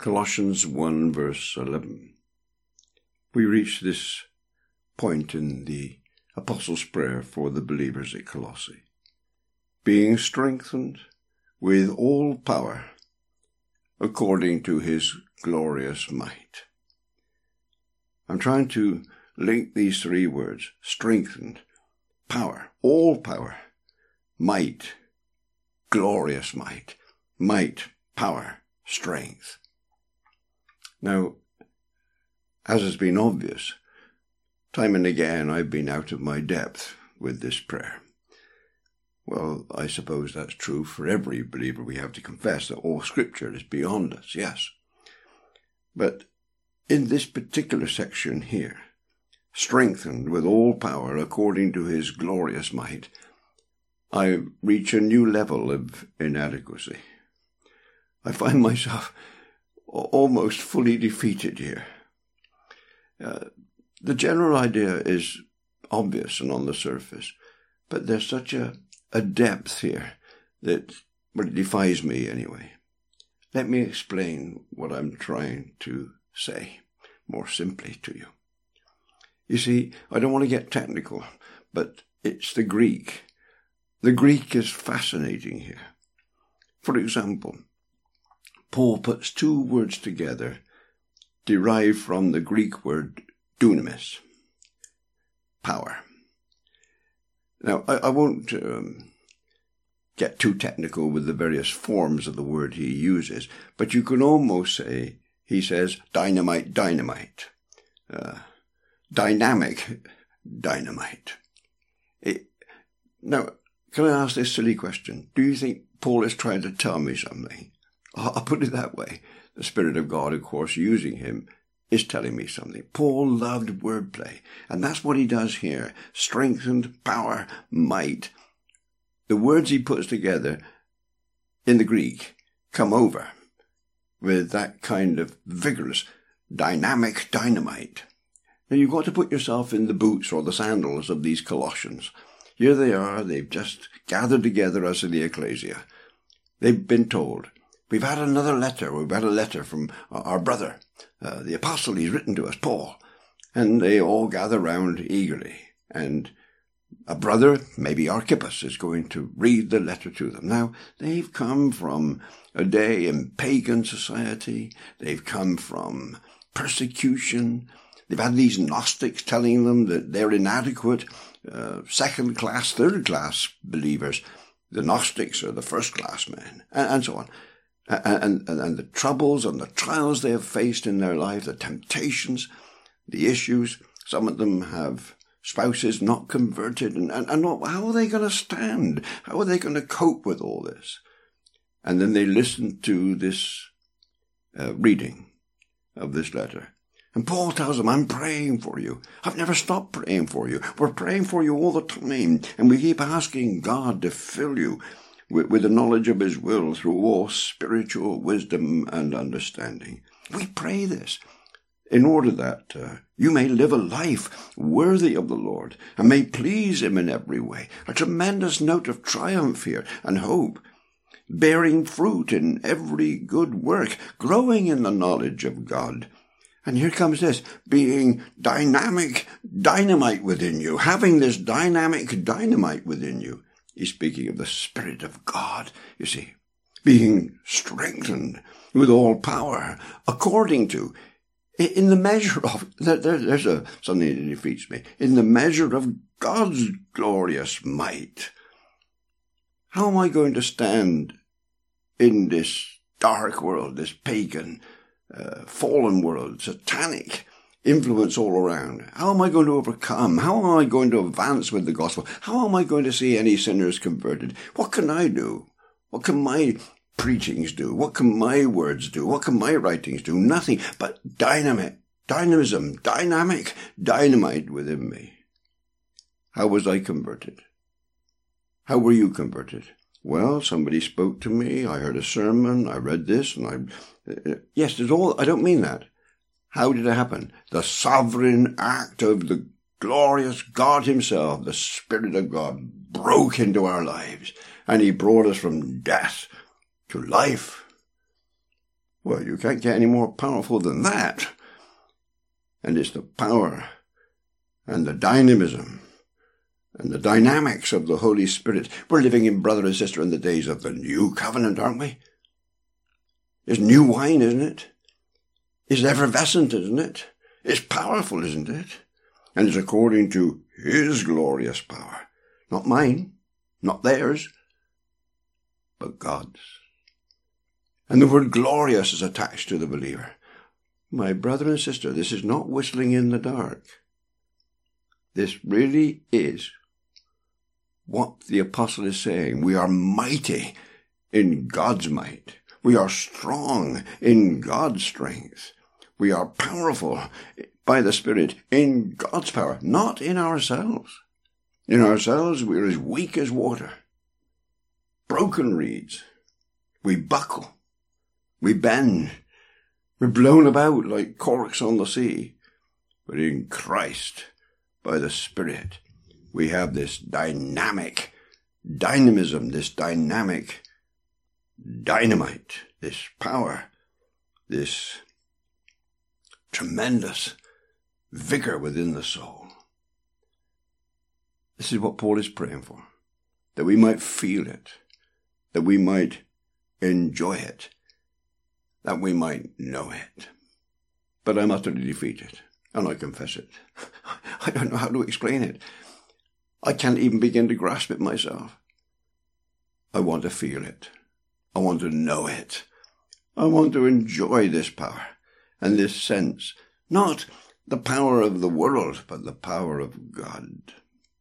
Colossians 1 verse 11. We reach this point in the Apostles' Prayer for the believers at Colossae. Being strengthened with all power according to his glorious might. I'm trying to link these three words: strengthened, power, all power, might, glorious might, power, strength. Now, as has been obvious, time and again I've been out of my depth with this prayer. Well, I suppose that's true for every believer. We have to confess that all Scripture is beyond us, yes. But in this particular section here, strengthened with all power according to his glorious might, I reach a new level of inadequacy. I find myself almost fully defeated here. The general idea is obvious and on the surface, but there's such a depth here that, well, it defies me anyway. Let me explain what I'm trying to say more simply to you. You see, I don't want to get technical, but it's the Greek. The Greek is fascinating here. For example, Paul puts two words together derived from the Greek word dunamis, power. Now, I won't get too technical with the various forms of the word he uses, but you can almost say he says dynamite, dynamite, dynamic dynamite. Now, can I ask this silly question? Do you think Paul is trying to tell me something? I'll put it that way. The Spirit of God, of course, using him, is telling me something. Paul loved wordplay, and that's what he does here. Strengthened, power, might. The words he puts together in the Greek come over with that kind of vigorous, dynamic dynamite. Now, you've got to put yourself in the boots or the sandals of these Colossians. Here they are, they've just gathered together as the ecclesia. They've been told, we've had a letter from our brother, the apostle. He's written to us, Paul. And they all gather round eagerly. And a brother, maybe Archippus, is going to read the letter to them. Now, they've come from a day in pagan society. They've come from persecution. They've had these Gnostics telling them that they're inadequate, second-class, third-class believers. The Gnostics are the first-class men, and so on. And the troubles and the trials they have faced in their life, the temptations, the issues. Some of them have spouses not converted, and how are they going to stand? How are they going to cope with all this? And then they listen to this reading of this letter. And Paul tells them, I'm praying for you. I've never stopped praying for you. We're praying for you all the time. And we keep asking God to fill you with the knowledge of his will through all spiritual wisdom and understanding. We pray this in order that you may live a life worthy of the Lord and may please him in every way. A tremendous note of triumph here and hope, bearing fruit in every good work, growing in the knowledge of God. And here comes this, being dynamic dynamite within you, having this dynamic dynamite within you. He's speaking of the Spirit of God, you see, being strengthened with all power, according to, in the measure of, there's something that defeats me, in the measure of God's glorious might. How am I going to stand in this dark world, this pagan, fallen world, satanic influence all around? How am I going to overcome? How am I going to advance with the gospel? How am I going to see any sinners converted? What can I do? What can my preachings do? What can my words do? What can my writings do? Nothing but dynamism, dynamic dynamite within me. How was I converted? How were you converted? Well, somebody spoke to me, I heard a sermon, I read this, and yes, there's all, I don't mean that. How did it happen? The sovereign act of the glorious God himself, the Spirit of God, broke into our lives, and he brought us from death to life. Well, you can't get any more powerful than that. And it's the power and the dynamism and the dynamics of the Holy Spirit. We're living in, brother and sister, in the days of the new covenant, aren't we? It's new wine, isn't it? It's effervescent, isn't it? It's powerful, isn't it? And it's according to his glorious power. Not mine, not theirs, but God's. And the word glorious is attached to the believer. My brother and sister, this is not whistling in the dark. This really is what the apostle is saying. We are mighty in God's might. We are strong in God's strength. We are powerful by the Spirit in God's power, not in ourselves. In ourselves, we are as weak as water, broken reeds. We buckle. We bend. We're blown about like corks on the sea. But in Christ, by the Spirit, we have this dynamic dynamism, this dynamic dynamite, this power, this tremendous vigor within the soul. This is what Paul is praying for, that we might feel it, that we might enjoy it, that we might know it. But I'm utterly defeated, and I confess it. I don't know how to explain it. I can't even begin to grasp it myself. I want to feel it. I want to know it. I want to enjoy this power and this sense, not the power of the world, but the power of God.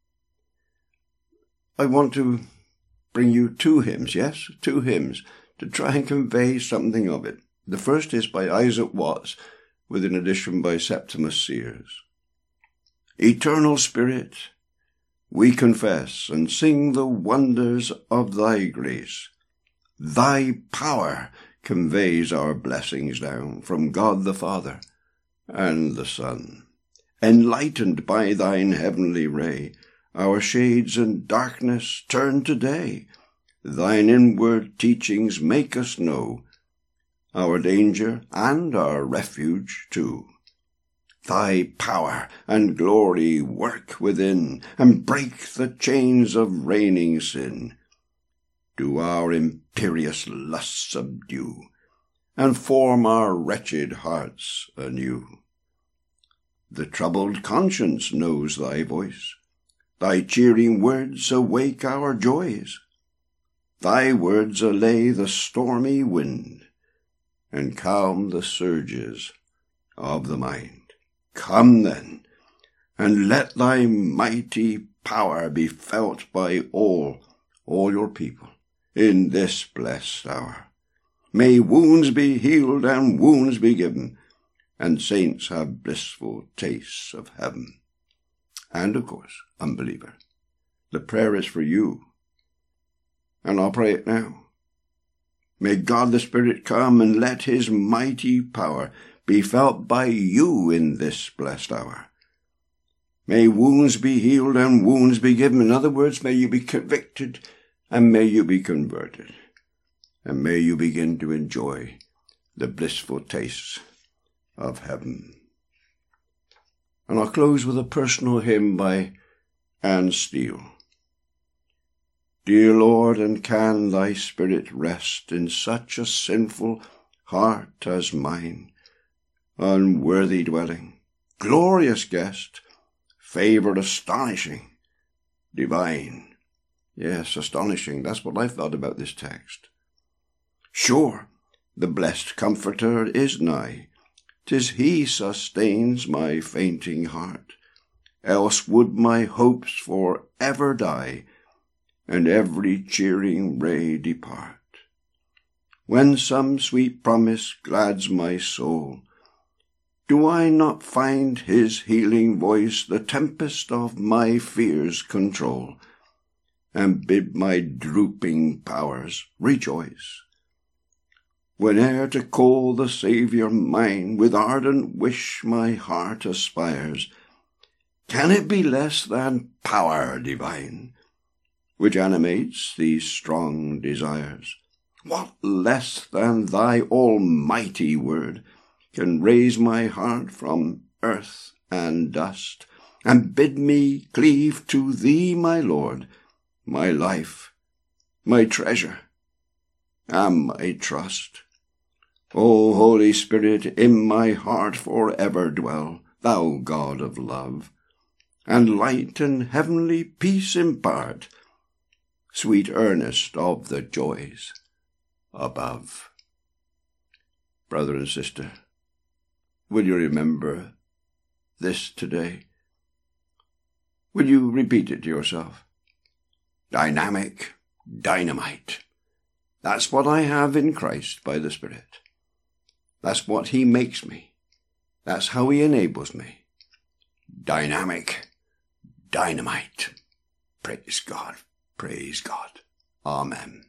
I want to bring you two hymns, yes, two hymns, to try and convey something of it. The first is by Isaac Watts, with an addition by Septimus Sears. Eternal Spirit, we confess and sing the wonders of thy grace. Thy power conveys our blessings down from God the Father and the Son. Enlightened by thine heavenly ray, our shades and darkness turn to day. Thine inward teachings make us know our danger and our refuge too. Thy power and glory work within, and break the chains of reigning sin. Do our imperious lusts subdue, and form our wretched hearts anew. The troubled conscience knows thy voice. Thy cheering words awake our joys. Thy words allay the stormy wind, and calm the surges of the mind. Come then, and let thy mighty power be felt by all your people in this blessed hour. May wounds be healed and wounds be given, and saints have blissful tastes of heaven. And, of course, unbeliever, the prayer is for you, and I'll pray it now. May God the Spirit come and let his mighty power be felt by you in this blessed hour. May wounds be healed and wounds be given. In other words, may you be convicted and may you be converted. And may you begin to enjoy the blissful tastes of heaven. And I'll close with a personal hymn by Anne Steele. Dear Lord, and can thy Spirit rest in such a sinful heart as mine? Unworthy dwelling, glorious guest, favoured, astonishing, divine. Yes, astonishing, that's what I thought about this text. Sure, the blessed Comforter is nigh. 'Tis he sustains my fainting heart. Else would my hopes for ever die, and every cheering ray depart. When some sweet promise glads my soul, do I not find his healing voice the tempest of my fears control, and bid my drooping powers rejoice? Whene'er to call the Saviour mine, with ardent wish my heart aspires, can it be less than power divine, which animates these strong desires? What less than thy almighty word can raise my heart from earth and dust, and bid me cleave to thee, my Lord, my life, my treasure, and my trust. O Holy Spirit, in my heart forever dwell, thou God of love, and light and heavenly peace impart, sweet earnest of the joys above. Brother and sister, will you remember this today? Will you repeat it to yourself? Dynamic dynamite. That's what I have in Christ by the Spirit. That's what he makes me. That's how he enables me. Dynamic dynamite. Praise God. Praise God. Amen.